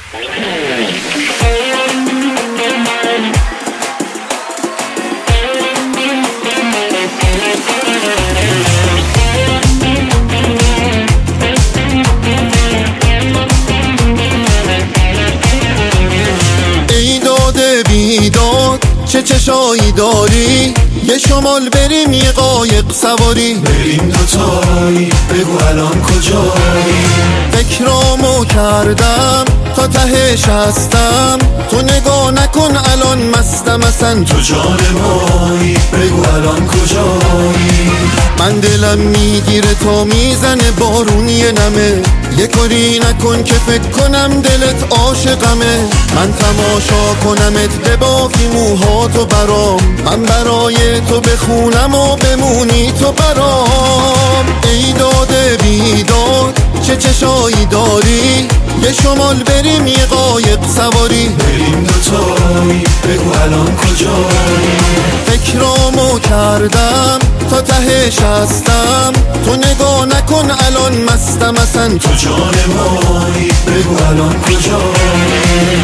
ای داده بیداد چه چشایی داری، یه شمال بریم یه قایق سواری، بریم دوتایی بگو الان کجایی. فکرامو کردم تا تهش هستم، تو نگاه نکن الان مستم اصلا، تو جان مایی بگو الان کجایی. من دلم میگیره تا میزنه بارونی نمه، یه کاری نکن که فکر کنم دلت عاشقمه. من تماشا کنمت ببافی موهاتو برام، من برای تو بخونم و بمونی تو برام. ای داده بیداد چه چشایی داری، یه شمال بریم یه قایق سواری، بریم دوتایی بگو الان کجایی. فکرامو کردم تا تهش هستم، تو نگاه نکن الان مستم اصلا، تو جان مایی بگو الان کجایی.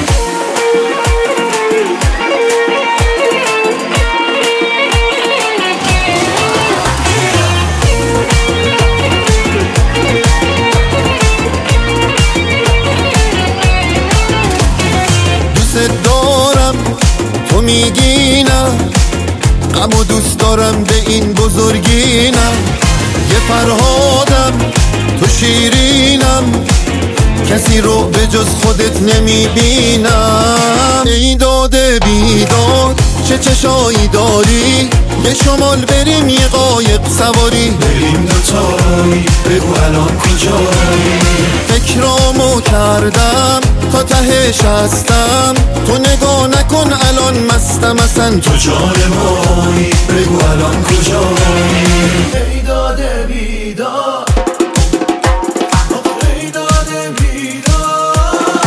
دوست دارم تو میگی نه، غمو دوست دارم به این بزرگی نه، یه فرهادم تو شیرینم، کسی رو به جز خودت نمیبینم. ای داده بیداد چه چشایی داری، یه شمال بریم یه قایق سواری، بریم دوتایی بگو الان کجایی. فکرامو کردم تا تهش هستم، تو نگاه نکن الان مستم اصلا، تو جان مایی بگو الان کجایی. ای داده بیداد، ای داده بیداد.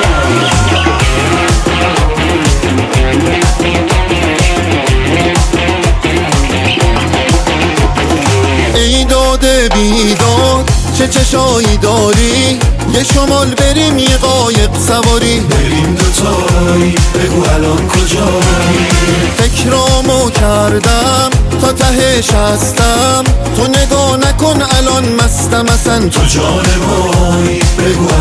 ای داده بیداد چه چشایی داری، یه شمال بریم یه قایق سواری، بریم دوتایی بگو الان کجایی. فکرامو کردم تا تهش هستم، تو نگاه نکن الان مستم اصلا، تو جان مایی بگو